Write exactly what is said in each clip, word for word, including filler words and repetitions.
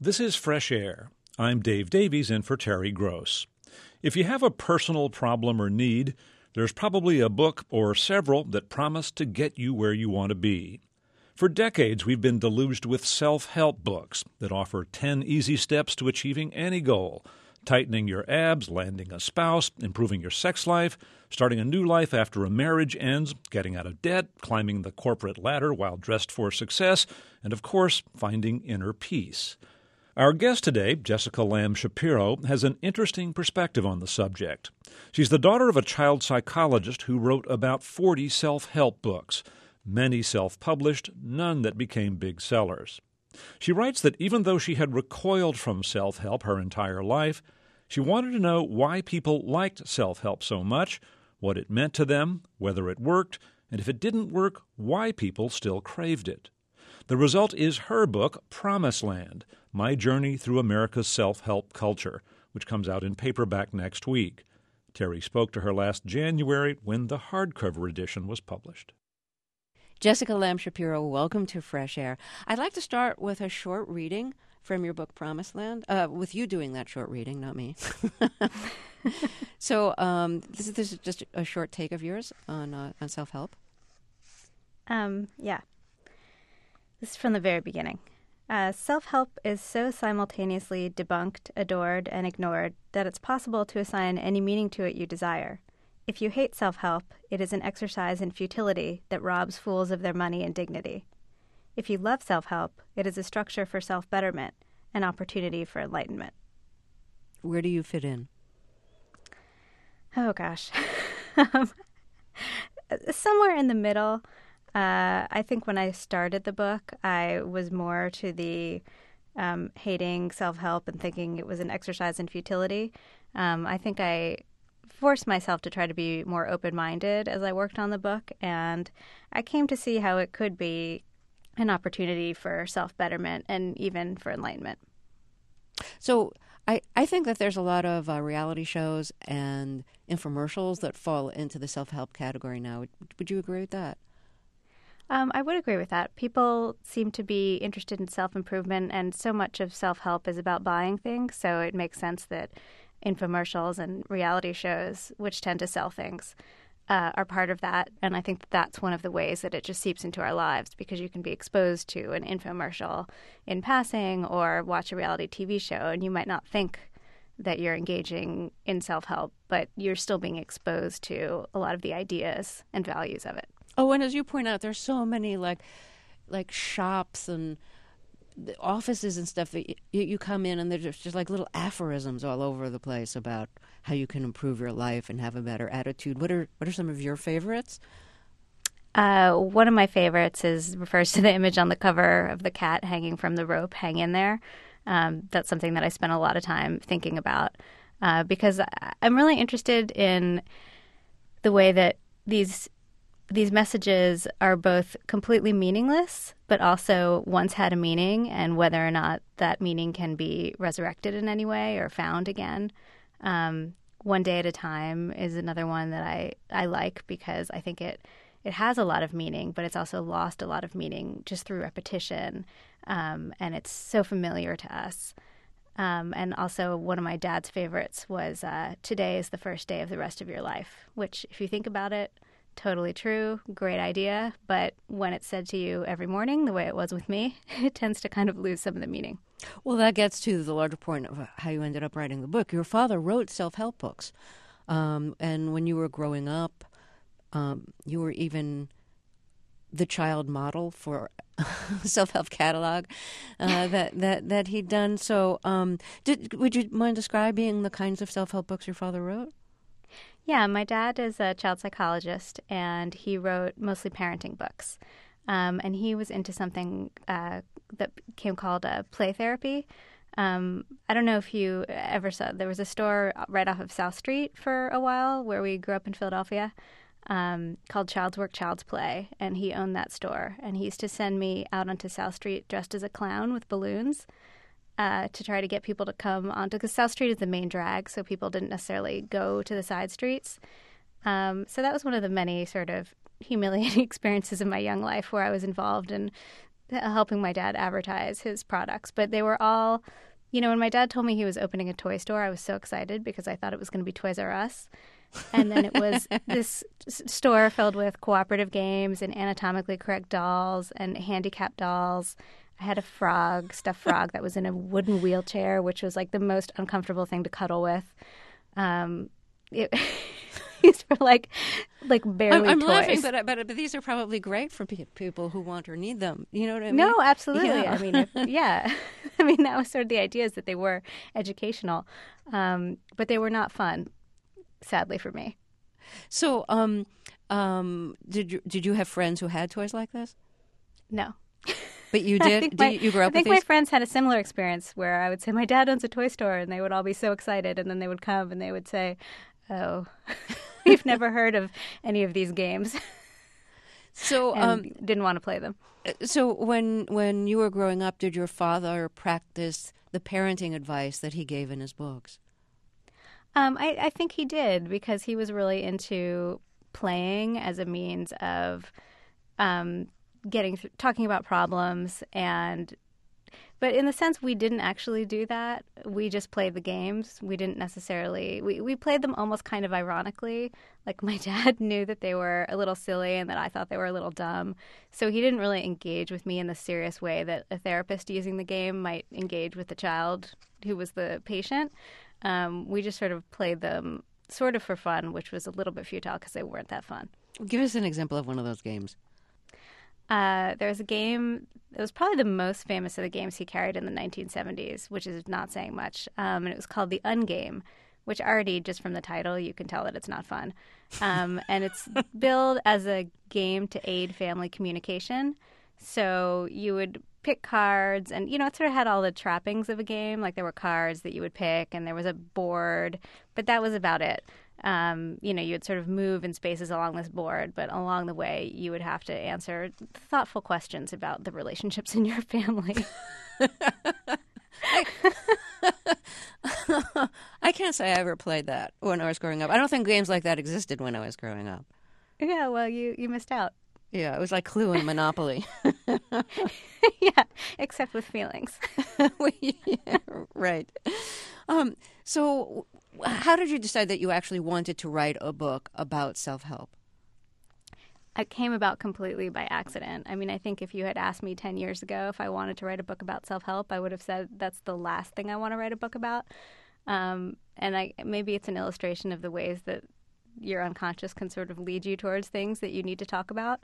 This is Fresh Air. I'm Dave Davies in for Terry Gross. If you have a personal problem or need, there's probably a book or several that promise to get you where you want to be. For decades, we've been deluged with self-help books that offer ten easy steps to achieving any goal: tightening your abs, landing a spouse, improving your sex life, starting a new life after a marriage ends, getting out of debt, climbing the corporate ladder while dressed for success, and, of course, finding inner peace. Our guest today, Jessica Lamb Shapiro, has an interesting perspective on the subject. She's the daughter of a child psychologist who wrote about forty self-help books, many self-published, none that became big sellers. She writes that even though she had recoiled from self-help her entire life, she wanted to know why people liked self-help so much, what it meant to them, whether it worked, and if it didn't work, why people still craved it. The result is her book, Promised Land: My Journey Through America's Self-Help Culture, which comes out in paperback next week. Terry spoke to her last January when the hardcover edition was published. Jessica Lamb Shapiro, welcome to Fresh Air. I'd like to start with a short reading from your book, Promised Land, uh, with you doing that short reading, not me. so um, this, is, this is just a short take of yours on, uh, on self-help. Um, yeah. This is from the very beginning. Uh, self-help is so simultaneously debunked, adored, and ignored that it's possible to assign any meaning to it you desire. If you hate self-help, it is an exercise in futility that robs fools of their money and dignity. If you love self-help, it is a structure for self-betterment, an opportunity for enlightenment. Where do you fit in? Oh, gosh. um, somewhere in the middle. Uh, I think when I started the book, I was more to the um, hating self-help and thinking it was an exercise in futility. Um, I think I forced myself to try to be more open-minded as I worked on the book, and I came to see how it could be an opportunity for self-betterment and even for enlightenment. So I, I think that there's a lot of uh, reality shows and infomercials that fall into the self-help category now. Would, would you agree with that? Um, I would agree with that. People seem to be interested in self-improvement, and so much of self-help is about buying things, so it makes sense that infomercials and reality shows, which tend to sell things, uh, are part of that. And I think that that's one of the ways that it just seeps into our lives, because you can be exposed to an infomercial in passing or watch a reality T V show, and you might not think that you're engaging in self-help, but you're still being exposed to a lot of the ideas and values of it. Oh, and as you point out, there's so many like like shops and the offices and stuff that you, you come in and there's just, just like little aphorisms all over the place about how you can improve your life and have a better attitude. What are what are some of your favorites? Uh, one of my favorites is refers to the image on the cover of the cat hanging from the rope, hang in there. Um, that's something that I spent a lot of time thinking about uh, because I'm really interested in the way that these These messages are both completely meaningless, but also once had a meaning, and whether or not that meaning can be resurrected in any way or found again. Um, One Day at a Time is another one that I, I like because I think it, it has a lot of meaning, but it's also lost a lot of meaning just through repetition, um, and it's so familiar to us. Um, and also one of my dad's favorites was uh, Today is the First Day of the Rest of Your Life, which, if you think about it, totally true, great idea, but when it's said to you every morning, the way it was with me, it tends to kind of lose some of the meaning. Well, that gets to the larger point of how you ended up writing the book. Your father wrote self-help books, um, and when you were growing up, um, you were even the child model for a self-help catalog uh, that, that, that he'd done. So um, did, would you mind describing the kinds of self-help books your father wrote? Yeah, my dad is a child psychologist, and he wrote mostly parenting books. Um, and he was into something uh, that became called uh, play therapy. Um, I don't know if you ever saw, there was a store right off of South Street for a while where we grew up in Philadelphia um, called Child's Work, Child's Play, and he owned that store. And he used to send me out onto South Street dressed as a clown with balloons. Uh, to try to get people to come onto, because South Street is the main drag, so people didn't necessarily go to the side streets. Um, so that was one of the many sort of humiliating experiences in my young life where I was involved in helping my dad advertise his products. But they were all, you know, when my dad told me he was opening a toy store, I was so excited because I thought it was going to be Toys R Us. And then it was this store filled with cooperative games and anatomically correct dolls and handicapped dolls. I had a frog, stuffed frog, that was in a wooden wheelchair, which was like the most uncomfortable thing to cuddle with. Um, it, these were like, like barely I'm, I'm toys. laughing, but, but but these are probably great for pe- people who want or need them. You know what I mean? No, absolutely. Yeah. I mean, if, yeah. I mean, that was sort of the idea, is that they were educational, um, but they were not fun, sadly for me. So, um, um, did you did you have friends who had toys like this? No. But you I did? think Did my, you, you grew up I think with my these? friends had a similar experience where I would say, my dad owns a toy store, and they would all be so excited, and then they would come and they would say, oh, we've never heard of any of these games. So, and um, didn't want to play them. so when when you were growing up, did your father practice the parenting advice that he gave in his books? Um, I, I think he did, because he was really into playing as a means of um, getting th- talking about problems, and but in the sense we didn't actually do that. We just played the games. We didn't necessarily we, we played them almost kind of ironically. Like, my dad knew that they were a little silly and that I thought they were a little dumb. So he didn't really engage with me in the serious way that a therapist using the game might engage with the child who was the patient. Um, we just sort of played them sort of for fun, which was a little bit futile because they weren't that fun. Give us an example of one of those games. Uh, there was a game, it was probably the most famous of the games he carried in the nineteen seventies, which is not saying much. Um, and it was called the Ungame, which already, just from the title, you can tell that it's not fun. Um, and it's billed as a game to aid family communication. So you would pick cards, and, you know, it sort of had all the trappings of a game. Like, there were cards that you would pick, and there was a board, but that was about it. Um, you know, you would sort of move in spaces along this board, but along the way, you would have to answer thoughtful questions about the relationships in your family. I can't say I ever played that when I was growing up. I don't think games like that existed when I was growing up. Yeah, well, you, you missed out. Yeah, it was like Clue and Monopoly. Yeah, except with feelings. Yeah, right. Um, so how did you decide that you actually wanted to write a book about self-help? It came about completely by accident. I mean, I think if you had asked me ten years ago if I wanted to write a book about self-help, I would have said that's the last thing I want to write a book about. Um, and I, maybe it's an illustration of the ways that your unconscious can sort of lead you towards things that you need to talk about.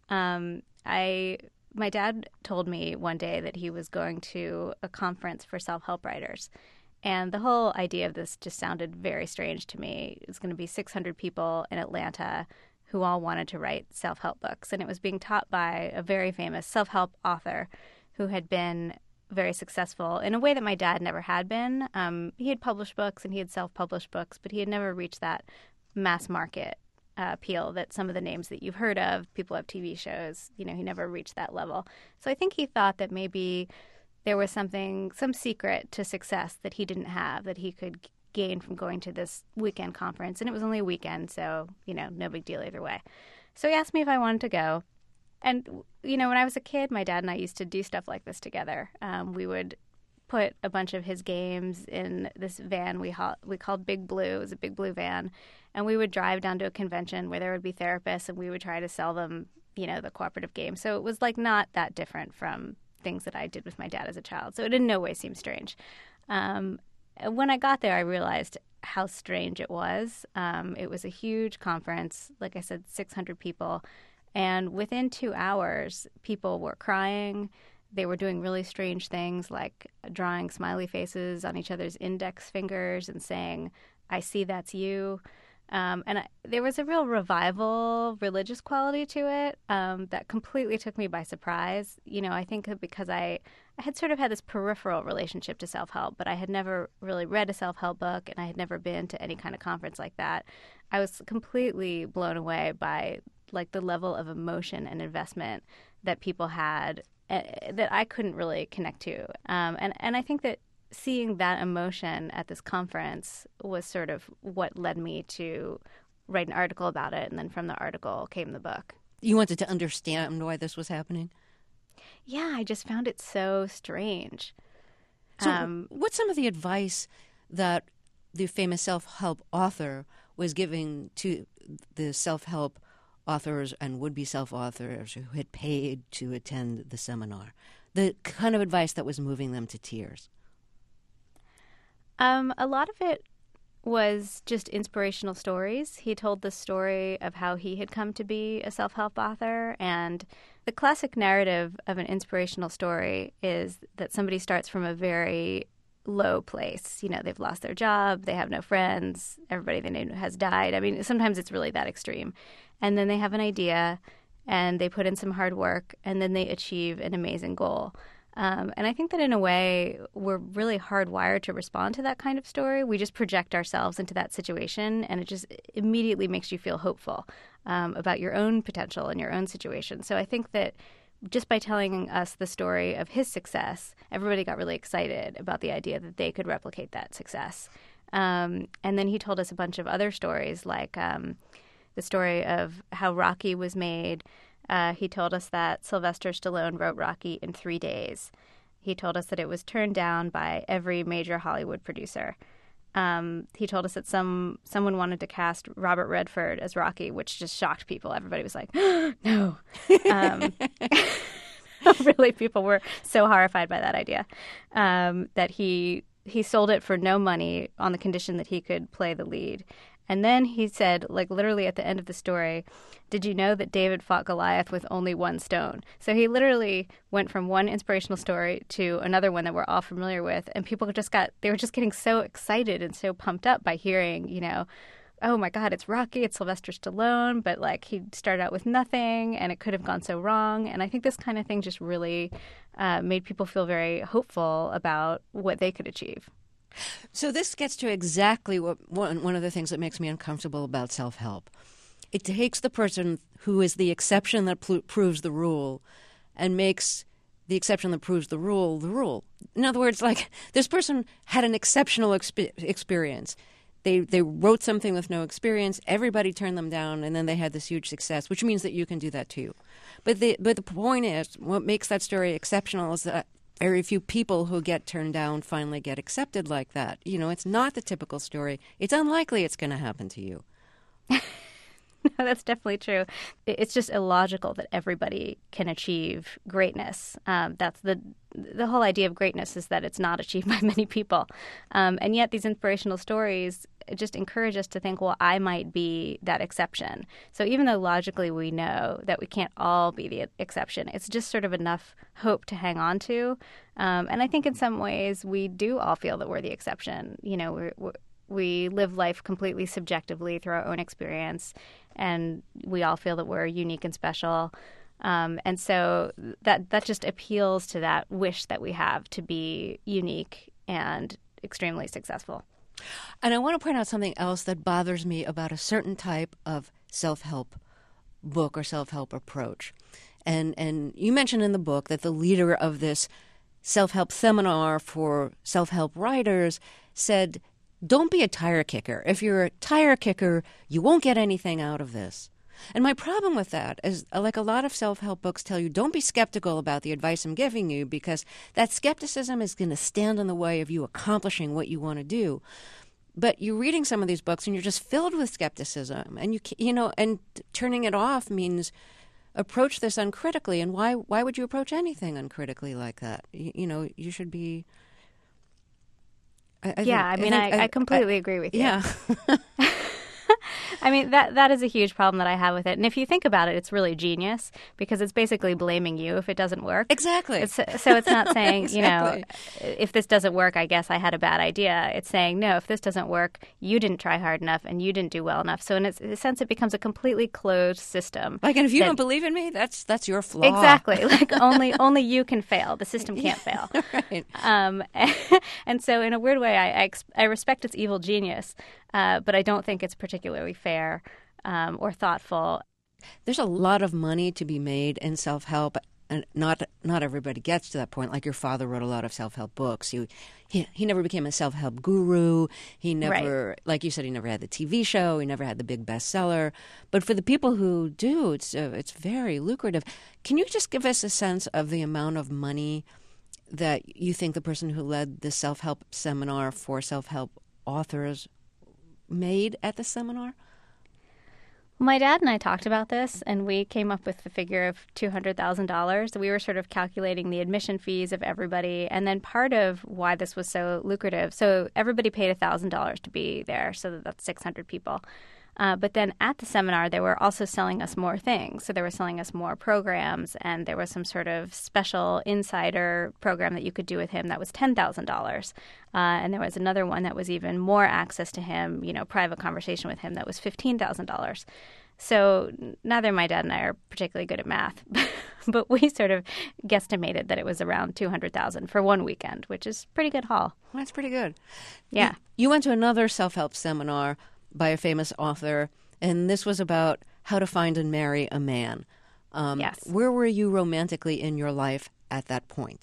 Um, I, my dad told me one day that he was going to a conference for self-help writers. And the whole idea of this just sounded very strange to me. It was going to be six hundred people in Atlanta who all wanted to write self-help books. And it was being taught by a very famous self-help author who had been very successful in a way that my dad never had been. Um, he had published books and he had self-published books, but he had never reached that mass market uh, appeal that some of the names that you've heard of, people have T V shows, you know, he never reached that level. So I think he thought that maybe there was something, some secret to success that he didn't have, that he could gain from going to this weekend conference. And it was only a weekend, so, you know, no big deal either way. So he asked me if I wanted to go. And, you know, when I was a kid, my dad and I used to do stuff like this together. Um, we would put a bunch of his games in this van we, ha- we called Big Blue. It was a Big Blue van. And we would drive down to a convention where there would be therapists, and we would try to sell them, you know, the cooperative game. So it was, like, not that different from things that I did with my dad as a child. So it in no way seemed strange. Um, when I got there, I realized how strange it was. Um, it was a huge conference, like I said, six hundred people. And within two hours, people were crying. They were doing really strange things like drawing smiley faces on each other's index fingers and saying, I see that's you. Um, and I, there was a real revival, religious quality to it um, that completely took me by surprise. You know, I think that because I, I had sort of had this peripheral relationship to self-help, but I had never really read a self-help book, and I had never been to any kind of conference like that. I was completely blown away by, like, the level of emotion and investment that people had uh, that I couldn't really connect to. Um, and, and I think that seeing that emotion at this conference was sort of what led me to write an article about it. And then from the article came the book. You wanted to understand why this was happening? Yeah, I just found it so strange. So Um, what's some of the advice that the famous self-help author was giving to the self-help authors and would-be self-authors who had paid to attend the seminar? The kind of advice that was moving them to tears. Um, a lot of it was just inspirational stories. He told the story of how he had come to be a self-help author, and the classic narrative of an inspirational story is that somebody starts from a very low place. You know, they've lost their job, they have no friends, everybody they know has died. I mean, sometimes it's really that extreme. And then they have an idea, and they put in some hard work, and then they achieve an amazing goal. Um, and I think that in a way, we're really hardwired to respond to that kind of story. We just project ourselves into that situation, and it just immediately makes you feel hopeful um, about your own potential and your own situation. So I think that just by telling us the story of his success, everybody got really excited about the idea that they could replicate that success. Um, and then he told us a bunch of other stories, like um, the story of how Rocky was made. Uh, he told us that Sylvester Stallone wrote Rocky in three days. He told us that it was turned down by every major Hollywood producer. Um, he told us that some someone wanted to cast Robert Redford as Rocky, which just shocked people. Everybody was like, no. Um, really, people were so horrified by that idea um, that he he sold it for no money on the condition that he could play the lead. And then he said, like literally at the end of the story, did you know that David fought Goliath with only one stone? So he literally went from one inspirational story to another one that we're all familiar with. And people just got, they were just getting so excited and so pumped up by hearing, you know, oh my God, it's Rocky, it's Sylvester Stallone. But like he started out with nothing and it could have gone so wrong. And I think this kind of thing just really uh, made people feel very hopeful about what they could achieve. So this gets to exactly what one, one of the things that makes me uncomfortable about self-help. It takes the person who is the exception that pl- proves the rule and makes the exception that proves the rule the rule. In other words, like this person had an exceptional exp- experience. They they wrote something with no experience. Everybody turned them down, and then they had this huge success, which means that you can do that too. But the but the point is, what makes that story exceptional is that very few people who get turned down finally get accepted like that. You know, it's not the typical story. It's unlikely it's going to happen to you. No, that's definitely true. It's just illogical that everybody can achieve greatness. Um, that's the the whole idea of greatness, is that it's not achieved by many people. Um, and yet these inspirational stories just encourage us to think, well, I might be that exception. So even though logically we know that we can't all be the exception, it's just sort of enough hope to hang on to. Um, and I think in some ways we do all feel that we're the exception. You know, we're, we're We live life completely subjectively through our own experience, and we all feel that we're unique and special. Um, and so that that just appeals to that wish that we have to be unique and extremely successful. And I want to point out something else that bothers me about a certain type of self-help book or self-help approach. And and you mentioned in the book that the leader of this self-help seminar for self-help writers said, don't be a tire kicker. If you're a tire kicker, you won't get anything out of this. And my problem with that is, like a lot of self-help books tell you, don't be skeptical about the advice I'm giving you, because that skepticism is going to stand in the way of you accomplishing what you want to do. But you're reading some of these books and you're just filled with skepticism, and you you know, and turning it off means approach this uncritically. And why why would you approach anything uncritically like that? You, you know, you should be. I, I yeah, think, I mean, I, think, I, I, I completely I, agree with you. Yeah. I mean, that that is a huge problem that I have with it. And if you think about it, it's really genius, because it's basically blaming you if it doesn't work. Exactly. It's, so it's not saying, exactly. you know, if this doesn't work, I guess I had a bad idea. It's saying, no, if this doesn't work, you didn't try hard enough and you didn't do well enough. So in a sense, it becomes a completely closed system. Like, and if you that, don't believe in me, that's that's your flaw. Exactly. Like, only only you can fail. The system can't fail. Right. Um, and, and so in a weird way, I, I, I respect its evil genius, uh, but I don't think it's particularly fair um, or thoughtful. There's a lot of money to be made in self-help, and not not everybody gets to that point. Like your father wrote a lot of self-help books. He he, he never became a self-help guru. He never, right. like you said, he never had the T V show. He never had the big bestseller. But for the people who do, it's uh, it's very lucrative. Can you just give us a sense of the amount of money that you think the person who led the self-help seminar for self-help authors made at the seminar? My dad and I talked about this, and we came up with the figure of two hundred thousand dollars. We were sort of calculating the admission fees of everybody, and then part of why this was so lucrative. So everybody paid one thousand dollars to be there, so that's six hundred people. Uh, but then at the seminar, they were also selling us more things. So they were selling us more programs, and there was some sort of special insider program that you could do with him that was ten thousand dollars. Uh, and there was another one that was even more access to him, you know, private conversation with him that was fifteen thousand dollars. So neither my dad and I are particularly good at math, but we sort of guesstimated that it was around two hundred thousand dollars for one weekend, which is pretty good haul. That's pretty good. Yeah. You, you went to another self-help seminar by a famous author, and this was about how to find and marry a man. Um, yes. Where were you romantically in your life at that point?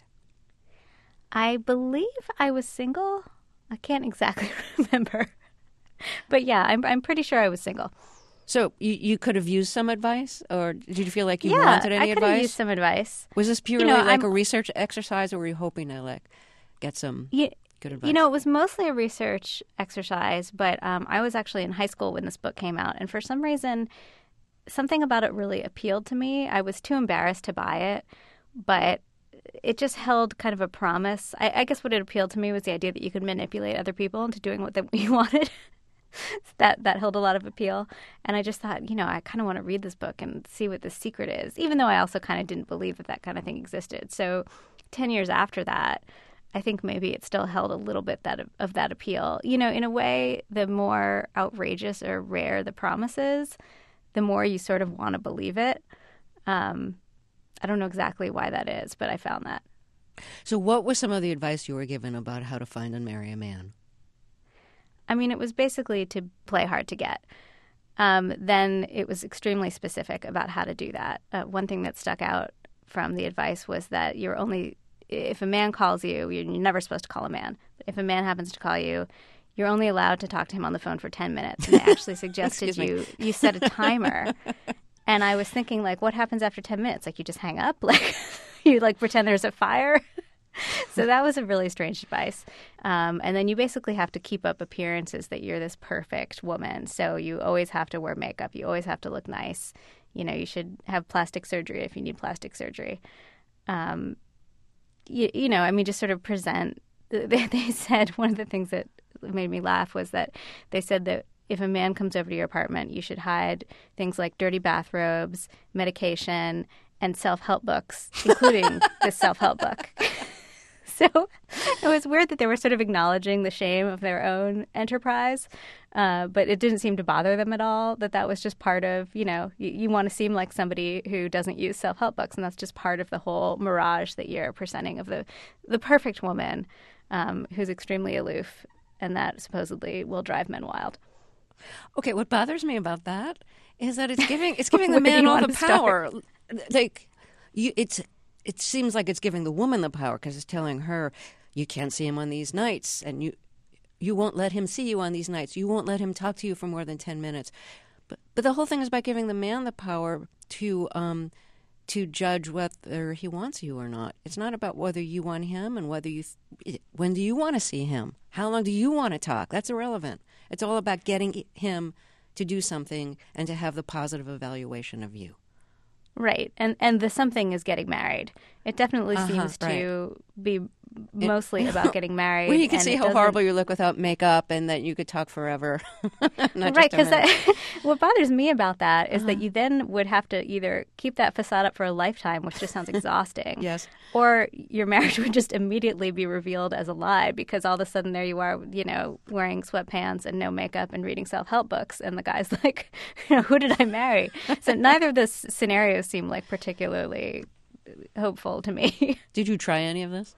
I believe I was single. I can't exactly remember. But yeah, I'm I'm pretty sure I was single. So you, you could have used some advice, or did you feel like you yeah, wanted any I could advice? have used some advice. Was this purely you know, like I'm, a research exercise, or were you hoping to like get some yeah, good advice? You know, it was mostly a research exercise, but um, I was actually in high school when this book came out, and for some reason, something about it really appealed to me. I was too embarrassed to buy it, but it just held kind of a promise. I, I guess what it appealed to me was the idea that you could manipulate other people into doing what they, you wanted. that that held a lot of appeal. And I just thought, you know, I kind of want to read this book and see what the secret is, even though I also kind of didn't believe that that kind of thing existed. So ten years after that, I think maybe it still held a little bit that of that appeal. You know, in a way, the more outrageous or rare the promise is, the more you sort of want to believe it. Um, I don't know exactly why that is, but I found that. So what was some of the advice you were given about how to find and marry a man? I mean, it was basically to play hard to get. Um, then it was extremely specific about how to do that. Uh, one thing that stuck out from the advice was that you're only, if a man calls you, you're never supposed to call a man. If a man happens to call you, you're only allowed to talk to him on the phone for ten minutes. And they actually suggested you you set a timer. And I was thinking, like, what happens after ten minutes? Like, you just hang up? Like, you, like, pretend there's a fire? So that was a really strange advice. Um, and then you basically have to keep up appearances that you're this perfect woman. So you always have to wear makeup. You always have to look nice. You know, you should have plastic surgery if you need plastic surgery. Um, you, you know, I mean, just sort of present. They, they said one of the things that made me laugh was that they said that if a man comes over to your apartment, you should hide things like dirty bathrobes, medication, and self-help books, including this self-help book. So it was weird that they were sort of acknowledging the shame of their own enterprise, uh, but it didn't seem to bother them at all, that that was just part of, you know, you, you want to seem like somebody who doesn't use self-help books, and that's just part of the whole mirage that you're presenting of the, the perfect woman um, who's extremely aloof, and that supposedly will drive men wild. Okay, what bothers me about that is that it's giving it's giving the man all the power. Like, you, it's it seems like it's giving the woman the power because it's telling her you can't see him on these nights, and you you won't let him see you on these nights. You won't let him talk to you for more than ten minutes. But but the whole thing is about giving the man the power to um to judge whether he wants you or not. It's not about whether you want him and whether you th- when do you want to see him? How long do you want to talk? That's irrelevant. It's all about getting him to do something and to have the positive evaluation of you. Right. And and the something is getting married. It definitely uh-huh, seems right. to be mostly about getting married. Well, you can and see how doesn't... horrible you look without makeup and that you could talk forever. Right, because what bothers me about that is uh-huh. that you then would have to either keep that facade up for a lifetime, which just sounds exhausting. Yes. Or your marriage would just immediately be revealed as a lie because all of a sudden there you are, you know, wearing sweatpants and no makeup and reading self-help books. And the guy's like, you know, who did I marry? So neither of those scenarios seem like particularly hopeful to me. Did you try any of this?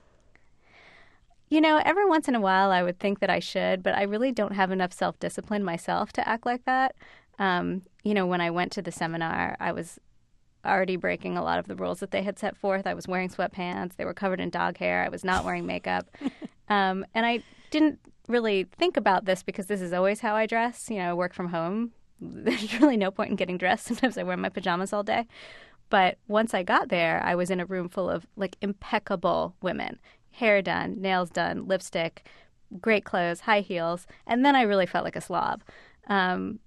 You know, every once in a while I would think that I should, but I really don't have enough self-discipline myself to act like that. Um, you know, when I went to the seminar, I was already breaking a lot of the rules that they had set forth. I was wearing sweatpants. They were covered in dog hair. I was not wearing makeup. um, and I didn't really think about this because this is always how I dress. You know, I work from home. There's really no point in getting dressed. Sometimes I wear my pajamas all day. But once I got there, I was in a room full of like impeccable women, hair done, nails done, lipstick, great clothes, high heels. And then I really felt like a slob. Um,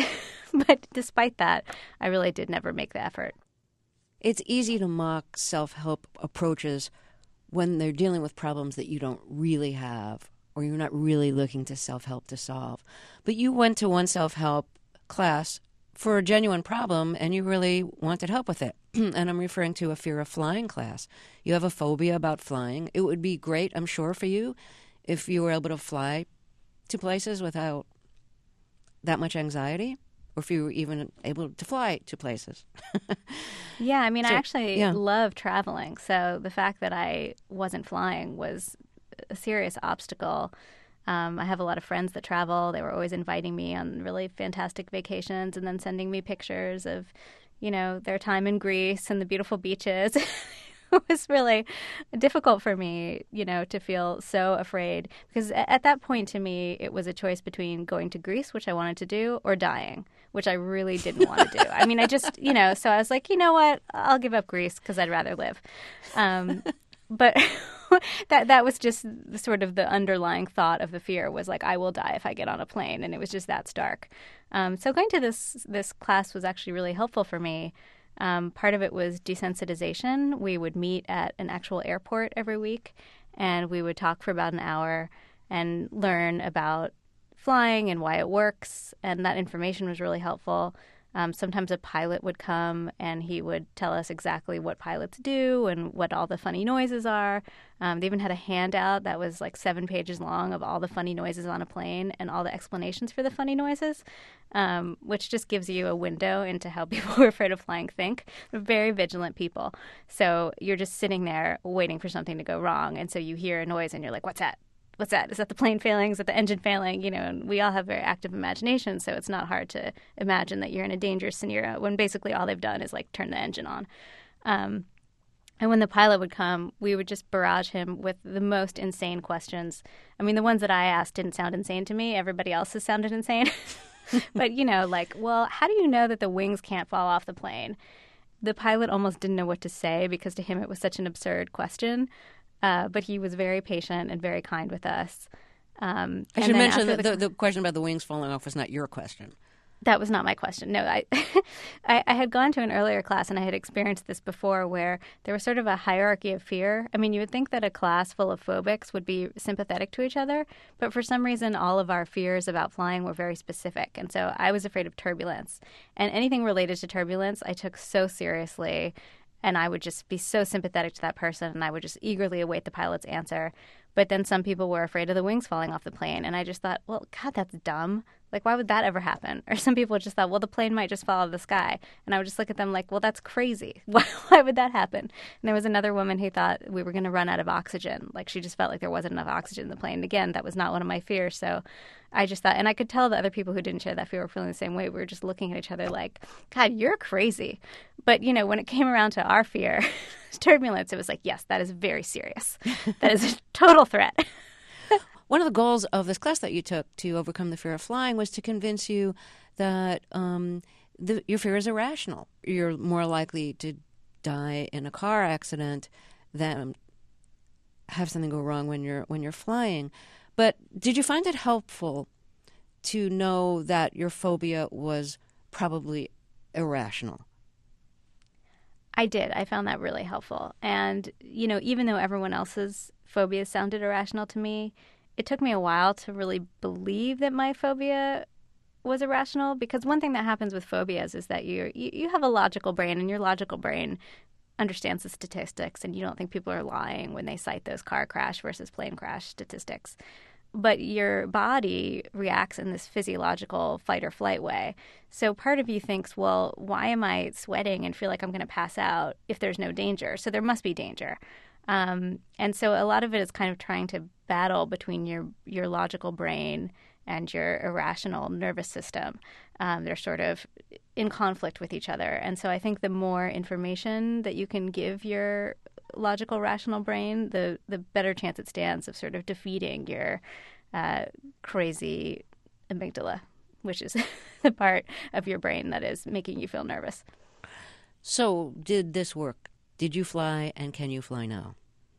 but despite that, I really did never make the effort. It's easy to mock self-help approaches when they're dealing with problems that you don't really have or you're not really looking to self-help to solve. But you went to one self-help class for a genuine problem, and you really wanted help with it. And I'm referring to a fear of flying class. You have a phobia about flying. It would be great, I'm sure, for you if you were able to fly to places without that much anxiety, or if you were even able to fly to places. Yeah, I mean, so, I actually yeah. love traveling. So the fact that I wasn't flying was a serious obstacle. Um, I have a lot of friends that travel. They were always inviting me on really fantastic vacations and then sending me pictures of, you know, their time in Greece and the beautiful beaches. It was really difficult for me, you know, to feel so afraid because at that point to me, it was a choice between going to Greece, which I wanted to do, or dying, which I really didn't want to do. I mean, I just, you know, so I was like, you know what, I'll give up Greece because I'd rather live. Um, but that that was just the, sort of the underlying thought of the fear was like, I will die if I get on a plane. And it was just that stark. Um, so going to this this class was actually really helpful for me. Um, part of it was desensitization. We would meet at an actual airport every week, and we would talk for about an hour and learn about flying and why it works. And that information was really helpful. Um, sometimes a pilot would come and he would tell us exactly what pilots do and what all the funny noises are. Um, they even had a handout that was like seven pages long of all the funny noises on a plane and all the explanations for the funny noises, um, which just gives you a window into how people who are afraid of flying think. They're very vigilant people. So you're just sitting there waiting for something to go wrong. And so you hear a noise and you're like, what's that? What's that? Is that the plane failing? Is that the engine failing? You know, and we all have very active imagination, so it's not hard to imagine that you're in a dangerous scenario when basically all they've done is like turn the engine on. Um, and when the pilot would come, we would just barrage him with the most insane questions. I mean, the ones that I asked didn't sound insane to me. Everybody else's sounded insane. But, you know, like, well, how do you know that the wings can't fall off the plane? The pilot almost didn't know what to say because to him it was such an absurd question. Uh, but he was very patient and very kind with us. Um, I and should then mention after that the, the, the question about the wings falling off was not your question. That was not my question. No, I, I I had gone to an earlier class and I had experienced this before where there was sort of a hierarchy of fear. I mean, you would think that a class full of phobics would be sympathetic to each other, but for some reason, all of our fears about flying were very specific. And so I was afraid of turbulence. And anything related to turbulence, I took so seriously. And I would just be so sympathetic to that person, and I would just eagerly await the pilot's answer. But then some people were afraid of the wings falling off the plane, and I just thought, well, God, that's dumb. Like, why would that ever happen? Or some people just thought, well, the plane might just fall out of the sky. And I would just look at them like, well, that's crazy. Why, why would that happen? And there was another woman who thought we were going to run out of oxygen. Like, she just felt like there wasn't enough oxygen in the plane. And again, that was not one of my fears. So I just thought, and I could tell the other people who didn't share that fear were feeling the same way. We were just looking at each other like, God, you're crazy. But, you know, when it came around to our fear, turbulence, it was like, yes, that is very serious. That is a total threat. One of the goals of this class that you took to overcome the fear of flying was to convince you that um, the, your fear is irrational. You're more likely to die in a car accident than have something go wrong when you're when you're flying. But did you find it helpful to know that your phobia was probably irrational? I did. I found that really helpful. And, you know, even though everyone else's phobias sounded irrational to me, it took me a while to really believe that my phobia was irrational, because one thing that happens with phobias is that you you have a logical brain, and your logical brain understands the statistics, and you don't think people are lying when they cite those car crash versus plane crash statistics. But your body reacts in this physiological fight or flight way. So part of you thinks, well, why am I sweating and feel like I'm going to pass out if there's no danger? So there must be danger. Um, and so a lot of it is kind of trying to battle between your, your logical brain and your irrational nervous system. Um, they're sort of in conflict with each other. And so I think the more information that you can give your logical, rational brain, the, the better chance it stands of sort of defeating your uh, crazy amygdala, which is the part of your brain that is making you feel nervous. So did this work? Did you fly, and can you fly now?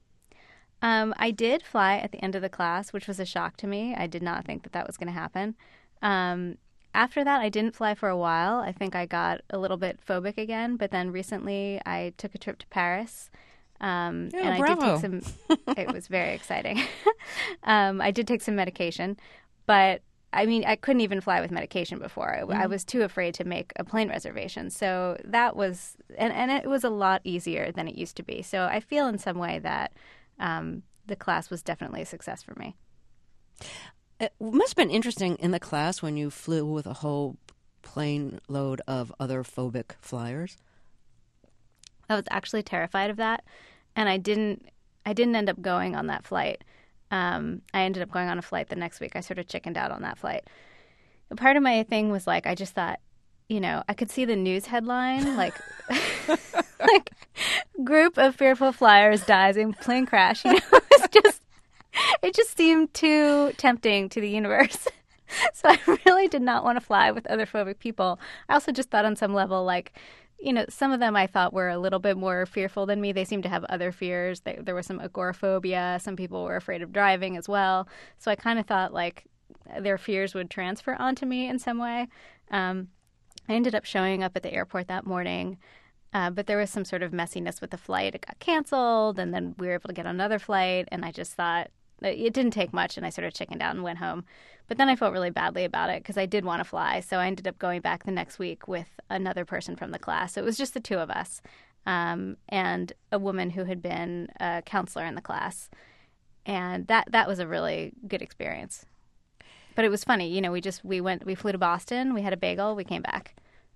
Um, I did fly at the end of the class, which was a shock to me. I did not think that that was going to happen. Um, after that, I didn't fly for a while. I think I got a little bit phobic again, but then recently I took a trip to Paris. Um, yeah, and bravo. I did take some, it was very exciting. um, I did take some medication, but I mean, I couldn't even fly with medication before. I, mm-hmm. I was too afraid to make a plane reservation. So that was, and, and it was a lot easier than it used to be. So I feel in some way that um, the class was definitely a success for me. It must have been interesting in the class when you flew with a whole plane load of other phobic flyers. I was actually terrified of that, and I didn't. I didn't end up going on that flight. Um, I ended up going on a flight the next week. I sort of chickened out on that flight. But part of my thing was like, I just thought, you know, I could see the news headline, like, like group of fearful flyers dies in plane crash. You know, it's just, it just seemed too tempting to the universe. So I really did not want to fly with other phobic people. I also just thought on some level, like, you know, some of them I thought were a little bit more fearful than me. They seemed to have other fears. They, there was some agoraphobia. Some people were afraid of driving as well. So I kind of thought like their fears would transfer onto me in some way. Um, I ended up showing up at the airport that morning, uh, but there was some sort of messiness with the flight. It got canceled, and then we were able to get on another flight, and I just thought it didn't take much, and I sort of chickened out and went home. But then I felt really badly about it because I did want to fly. So I ended up going back the next week with another person from the class. So it was just the two of us um, and a woman who had been a counselor in the class. And that, that was a really good experience. But it was funny. You know, we just, we went, we flew to Boston, we had a bagel, we came back.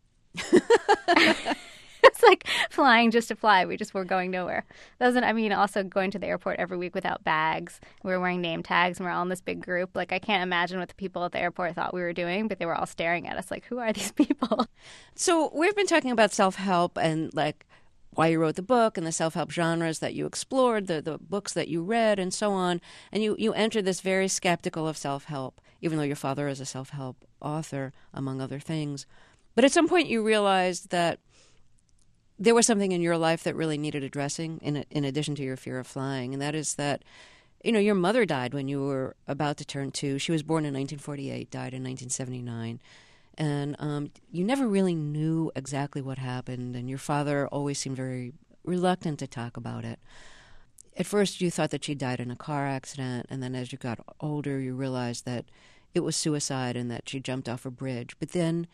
It's like flying just to fly. We just were going nowhere. That wasn't, I mean, also going to the airport every week without bags. We were wearing name tags, and we're all in this big group. Like, I can't imagine what the people at the airport thought we were doing, but they were all staring at us like, who are these people? So we've been talking about self-help and, like, why you wrote the book and the self-help genres that you explored, the, the books that you read, and so on. And you, you entered this very skeptical of self-help, even though your father is a self-help author, among other things. But at some point you realized that there was something in your life that really needed addressing in in addition to your fear of flying, and that is that, you know, your mother died when you were about to turn two. She was born in nineteen forty-eight, died in nineteen seventy-nine, and um, you never really knew exactly what happened, and your father always seemed very reluctant to talk about it. At first you thought that she died in a car accident, and then as you got older you realized that it was suicide and that she jumped off a bridge. But then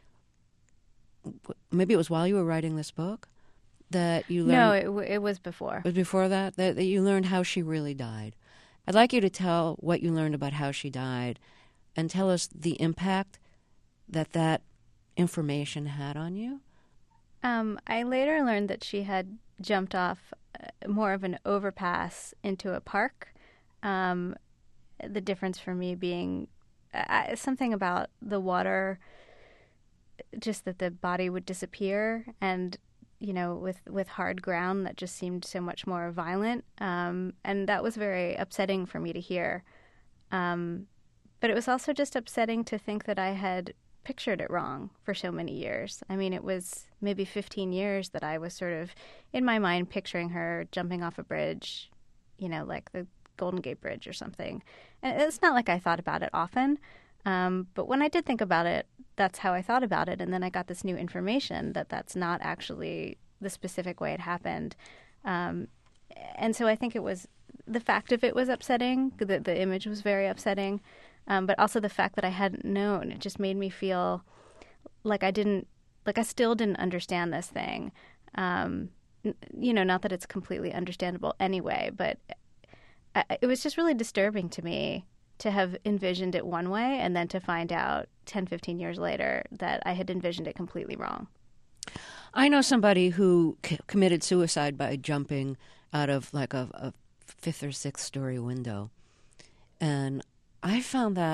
maybe it was while you were writing this book that you learned... No, it, w- it was before. It was before that, that that you learned how she really died. I'd like you to tell what you learned about how she died and tell us the impact that that information had on you. Um, I later learned that she had jumped off uh, more of an overpass into a park. Um, the difference for me being uh, something about the water... just that the body would disappear, and you know, with with hard ground that just seemed so much more violent, um, and that was very upsetting for me to hear. Um, but it was also just upsetting to think that I had pictured it wrong for so many years. I mean, it was maybe fifteen years that I was sort of in my mind picturing her jumping off a bridge, you know, like the Golden Gate Bridge or something. And it's not like I thought about it often. Um, but when I did think about it, that's how I thought about it. And then I got this new information that that's not actually the specific way it happened. Um, and so I think it was the fact of it was upsetting. The, the image was very upsetting. Um, but also the fact that I hadn't known. It just made me feel like I didn't, like I still didn't understand this thing. Um, you know, not that it's completely understandable anyway, but I, it was just really disturbing to me to have envisioned it one way and then to find out ten, fifteen years later that I had envisioned it completely wrong. I know somebody who c- committed suicide by jumping out of like a, a fifth or sixth story window. And I found that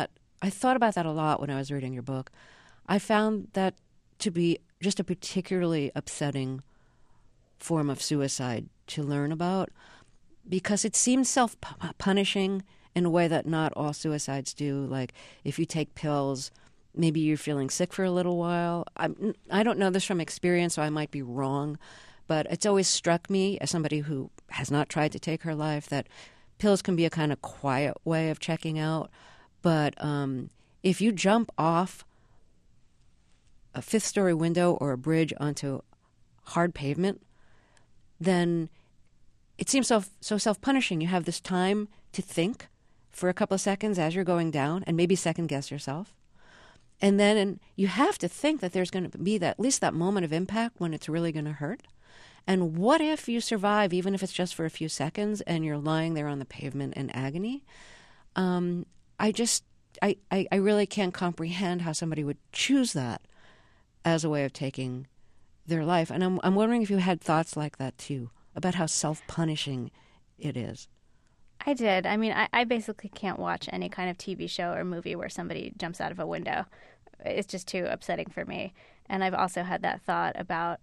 I thought about that a lot when I was reading your book. I found that to be just a particularly upsetting form of suicide to learn about, because it seems self-punishing in a way that not all suicides do. Like, if you take pills, maybe you're feeling sick for a little while. I'm, I don't know this from experience, so I might be wrong, but it's always struck me, as somebody who has not tried to take her life, that pills can be a kind of quiet way of checking out. But um, if you jump off a fifth-story window or a bridge onto hard pavement, then it seems so, so self-punishing. You have this time to think for a couple of seconds as you're going down and maybe second-guess yourself. And then you have to think that there's going to be that, at least that moment of impact when it's really going to hurt. And what if you survive, even if it's just for a few seconds, and you're lying there on the pavement in agony? Um, I just, I, I, I really can't comprehend how somebody would choose that as a way of taking their life. And I'm, I'm wondering if you had thoughts like that too, about how self-punishing it is. I did. I mean, I, I basically can't watch any kind of T V show or movie where somebody jumps out of a window. It's just too upsetting for me. And I've also had that thought about,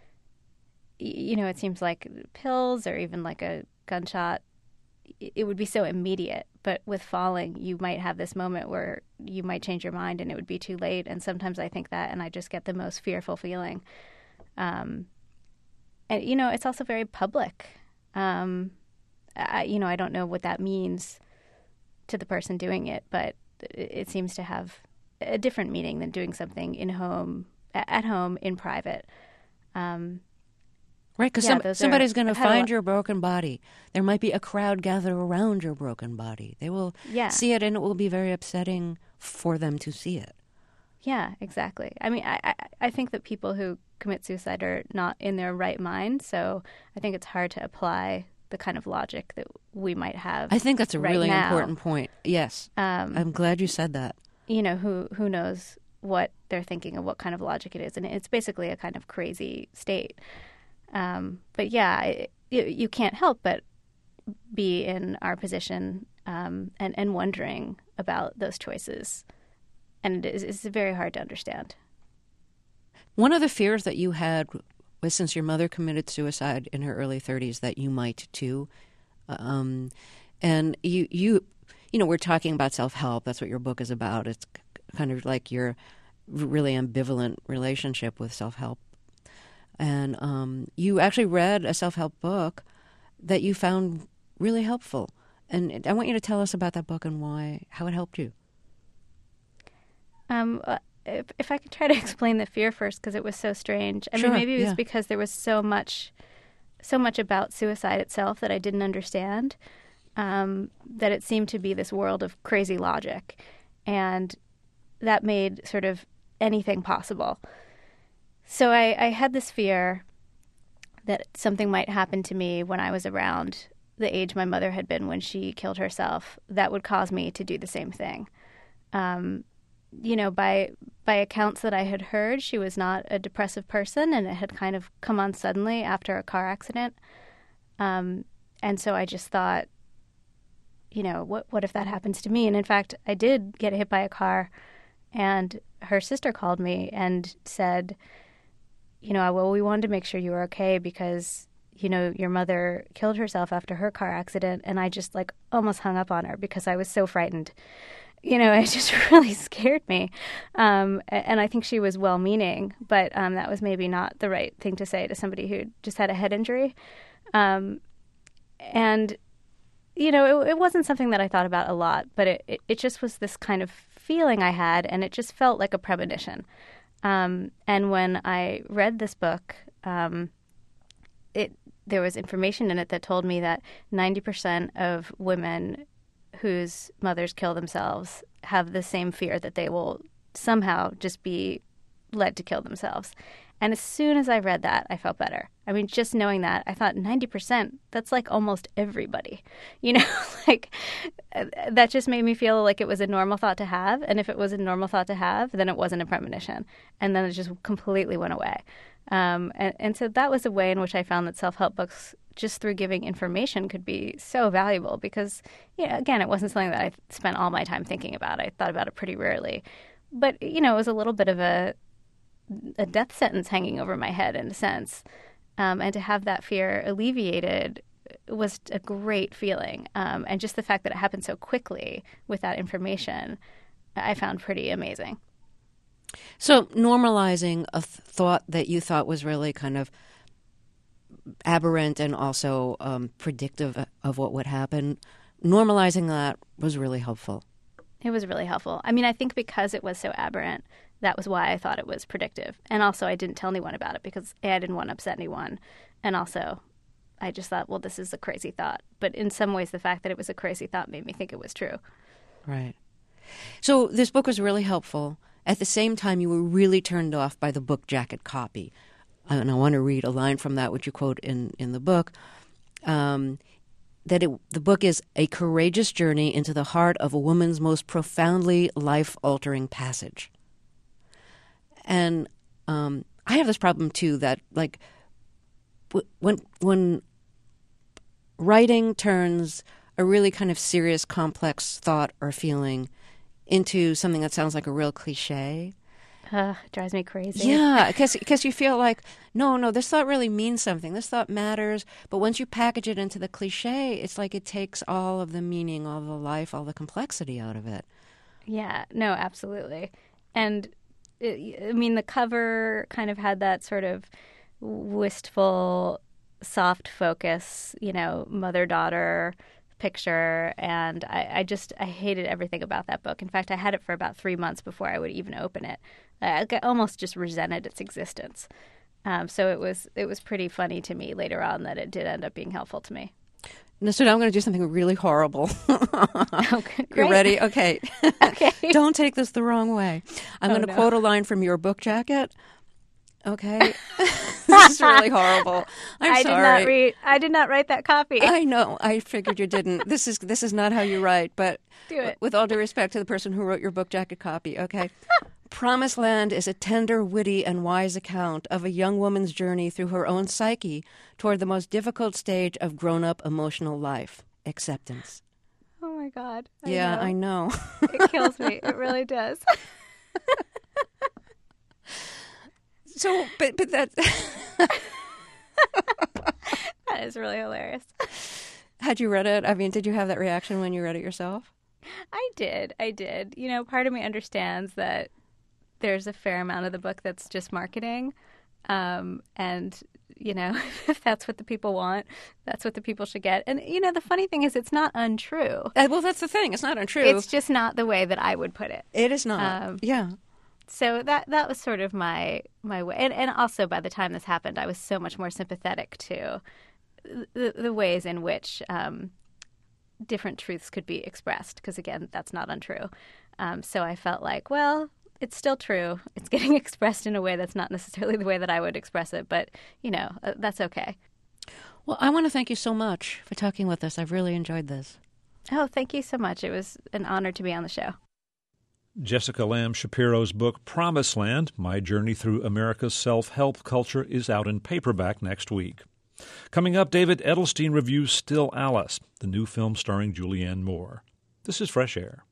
you know, it seems like pills or even like a gunshot, it would be so immediate. But with falling, you might have this moment where you might change your mind and it would be too late. And sometimes I think that, and I just get the most fearful feeling. Um, and, you know, it's also very public. Um, I, you know, I don't know what that means to the person doing it, but it, it seems to have a different meaning than doing something in home, at home, in private. Um, right, because yeah, some, somebody's going to find lo- your broken body. There might be a crowd gathered around your broken body. They will yeah. see it, and it will be very upsetting for them to see it. Yeah, exactly. I mean, I, I, I think that people who commit suicide are not in their right mind, so I think it's hard to apply the kind of logic that we might have. I think that's a right really now. important point. Yes. Um, I'm glad you said that. You know, who who knows what they're thinking of, what kind of logic it is. And it's basically a kind of crazy state. Um, but yeah, it, you, you can't help but be in our position um, and, and wondering about those choices. And it is, it's very hard to understand. One of the fears that you had was, since your mother committed suicide in her early thirties, that you might too. Um, and you, you, you know, we're talking about self-help. That's what your book is about. It's kind of like your really ambivalent relationship with self-help. And um, you actually read a self-help book that you found really helpful. And I want you to tell us about that book and why, how it helped you. Um. Uh, If, if I could try to explain the fear first, because it was so strange. I Sure, mean, maybe it was yeah. because there was so much, so much about suicide itself that I didn't understand. Um, that it seemed to be this world of crazy logic, and that made sort of anything possible. So I, I had this fear that something might happen to me when I was around the age my mother had been when she killed herself that would cause me to do the same thing. Um, you know, by by accounts that I had heard, she was not a depressive person, and it had kind of come on suddenly after a car accident. Um, and so I just thought, you know, what what if that happens to me? And in fact, I did get hit by a car, and her sister called me and said, you know, well, we wanted to make sure you were okay because, you know, your mother killed herself after her car accident. And I just like almost hung up on her because I was so frightened. You know, it just really scared me. Um, and I think she was well-meaning, but um, that was maybe not the right thing to say to somebody who just had a head injury. Um, and, you know, it, it wasn't something that I thought about a lot, but it, it, it just was this kind of feeling I had, and it just felt like a premonition. Um, and when I read this book, um, it there was information in it that told me that ninety percent of women whose mothers kill themselves have the same fear that they will somehow just be led to kill themselves. And as soon as I read that, I felt better. I mean, just knowing that, I thought ninety percent, that's like almost everybody. You know, like that just made me feel like it was a normal thought to have. And if it was a normal thought to have, then it wasn't a premonition. And then it just completely went away. Um, and, and so that was a way in which I found that self-help books just through giving information could be so valuable because, you know, again, it wasn't something that I spent all my time thinking about. I thought about it pretty rarely. But, you know, it was a little bit of a, a death sentence hanging over my head in a sense. Um, and to have that fear alleviated was a great feeling. Um, and just the fact that it happened so quickly with that information, I found pretty amazing. So normalizing a th- thought that you thought was really kind of aberrant and also um, predictive of what would happen, normalizing that was really helpful. It was really helpful. I mean, I think because it was so aberrant, that was why I thought it was predictive. And also I didn't tell anyone about it because A, I didn't want to upset anyone. And also I just thought, well, this is a crazy thought. But in some ways, the fact that it was a crazy thought made me think it was true. Right. So this book was really helpful. At the same time, you were really turned off by the book jacket copy. And I want to read a line from that, which you quote in, in the book, um, that it, the book is a courageous journey into the heart of a woman's most profoundly life-altering passage. And um, I have this problem, too, that, like, w- when when writing turns a really kind of serious, complex thought or feeling into something that sounds like a real cliche. Uh, it drives me crazy. Yeah, because you feel like, no, no, this thought really means something. This thought matters. But once you package it into the cliche, it's like it takes all of the meaning, all the life, all the complexity out of it. Yeah, no, absolutely. And, it, I mean, the cover kind of had that sort of wistful, soft focus, you know, mother-daughter picture, and I, I just I hated everything about that book. In fact, I had it for about three months before I would even open it. I almost just resented its existence. Um, so it was it was pretty funny to me later on that it did end up being helpful to me. No, so now I'm going to do something really horrible. Okay, you ready? Okay. Okay. Don't take this the wrong way. I'm Oh, going to no. quote a line from your book jacket. Okay. This is really horrible. I'm I sorry. did not read. I did not write that copy. I know. I figured you didn't. This is this is not how you write. But Do it. with all due respect to the person who wrote your book jacket copy, okay. Promised Land is a tender, witty, and wise account of a young woman's journey through her own psyche toward the most difficult stage of grown-up emotional life: acceptance. Oh my God. I yeah, know. I know. It kills me. It really does. So, but but that That is really hilarious. had you read it? I mean, did you have that reaction when you read it yourself? I did. I did. You know, part of me understands that there's a fair amount of the book that's just marketing. Um, and, you know, if that's what the people want, that's what the people should get. And, you know, the funny thing is it's not untrue. Uh, well, that's the thing. It's not untrue. It's just not the way that I would put it. It is not. Um, yeah. So that that was sort of my my way. And, and also by the time this happened, I was so much more sympathetic to the, the ways in which um, different truths could be expressed. Because, again, that's not untrue. Um, so I felt like, well, it's still true. It's getting expressed in a way that's not necessarily the way that I would express it. But, you know, uh, that's okay. Well, I want to thank you so much for talking with us. I've really enjoyed this. Oh, thank you so much. It was an honor to be on the show. Jessica Lamb Shapiro's book, Promised Land, My Journey Through America's Self-Help Culture, is out in paperback next week. Coming up, David Edelstein reviews Still Alice, the new film starring Julianne Moore. This is Fresh Air.